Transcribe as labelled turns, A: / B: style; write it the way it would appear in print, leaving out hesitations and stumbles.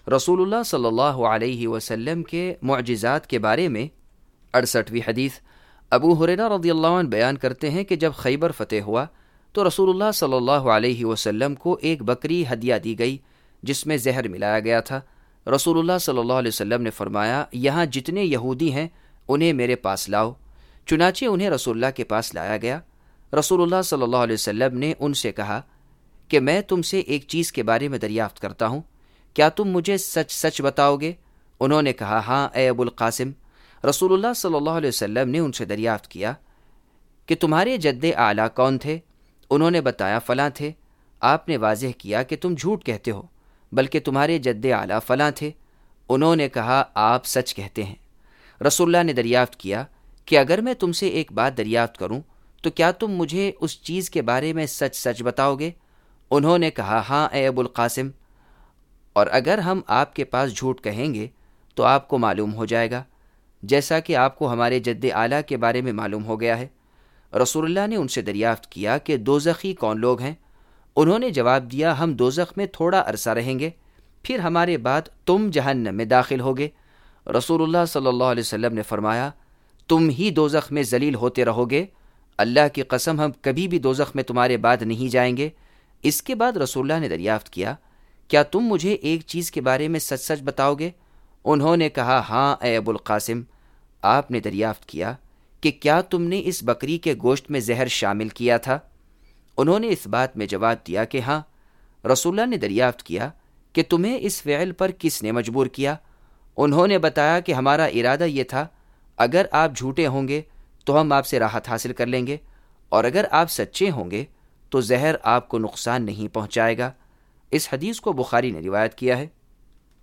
A: رسول اللہ صلی اللہ علیہ وسلم کے معجزات کے بارے میں 68ویں حدیث ابو ہریرہ رضی اللہ عنہ بیان کرتے ہیں کہ جب خیبر فتح ہوا تو رسول اللہ صلی اللہ علیہ وسلم کو ایک بکری ہدیہ دی گئی جس میں زہر ملایا گیا تھا۔ رسول اللہ صلی اللہ علیہ وسلم نے فرمایا، یہاں جتنے یہودی ہیں انہیں میرے پاس لاؤ۔ چنانچہ انہیں رسول اللہ کے پاس لایا گیا۔ رسول اللہ صلی اللہ علیہ وسلم نے ان سے کہا کہ میں تم سے ایک چیز کے بارے میں دریافت کرتا ہوں، کیا تم مجھے سچ سچ بتاؤ گے؟ انہوں نے کہا، ہاں اے ابو القاسم۔ رسول اللہ صلی اللہ علیہ وسلم نے ان سے دریافت کیا کہ تمہارے جد اعلیٰ کون تھے؟ انہوں نے بتایا فلاں تھے۔ آپ نے واضح کیا کہ تم جھوٹ کہتے ہو، بلکہ تمہارے جد اعلیٰ فلاں تھے۔ انہوں نے کہا، آپ سچ کہتے ہیں۔ رسول اللہ نے دریافت کیا کہ اگر میں تم سے ایک بات دریافت کروں تو کیا تم مجھے اس چیز کے بارے میں سچ سچ بتاؤ گے؟ انہوں نے کہا، ہاں اے ابو القاسم، اور اگر ہم آپ کے پاس جھوٹ کہیں گے تو آپ کو معلوم ہو جائے گا، جیسا کہ آپ کو ہمارے جد اعلیٰ کے بارے میں معلوم ہو گیا ہے۔ رسول اللہ نے ان سے دریافت کیا کہ دوزخی کون لوگ ہیں؟ انہوں نے جواب دیا، ہم دوزخ میں تھوڑا عرصہ رہیں گے، پھر ہمارے بعد تم جہنم میں داخل ہوگے۔ رسول اللہ صلی اللہ علیہ وسلم نے فرمایا، تم ہی دوزخ میں ذلیل ہوتے رہو گے، اللہ کی قسم ہم کبھی بھی دوزخ میں تمہارے بعد نہیں جائیں گے۔ اس کے بعد رسول اللہ نے دریافت کیا، کیا تم مجھے ایک چیز کے بارے میں سچ سچ بتاؤ گے؟ انہوں نے کہا، ہاں اے ابو القاسم۔ آپ نے دریافت کیا کہ کیا تم نے اس بکری کے گوشت میں زہر شامل کیا تھا؟ انہوں نے اس بات میں جواب دیا کہ ہاں۔ رسول اللہ نے دریافت کیا کہ تمہیں اس فعل پر کس نے مجبور کیا؟ انہوں نے بتایا کہ ہمارا ارادہ یہ تھا، اگر آپ جھوٹے ہوں گے تو ہم آپ سے راحت حاصل کر لیں گے، اور اگر آپ سچے ہوں گے تو زہر آپ کو نقصان نہیں پہنچائے گا۔ اس حدیث کو بخاری نے روایت کیا ہے۔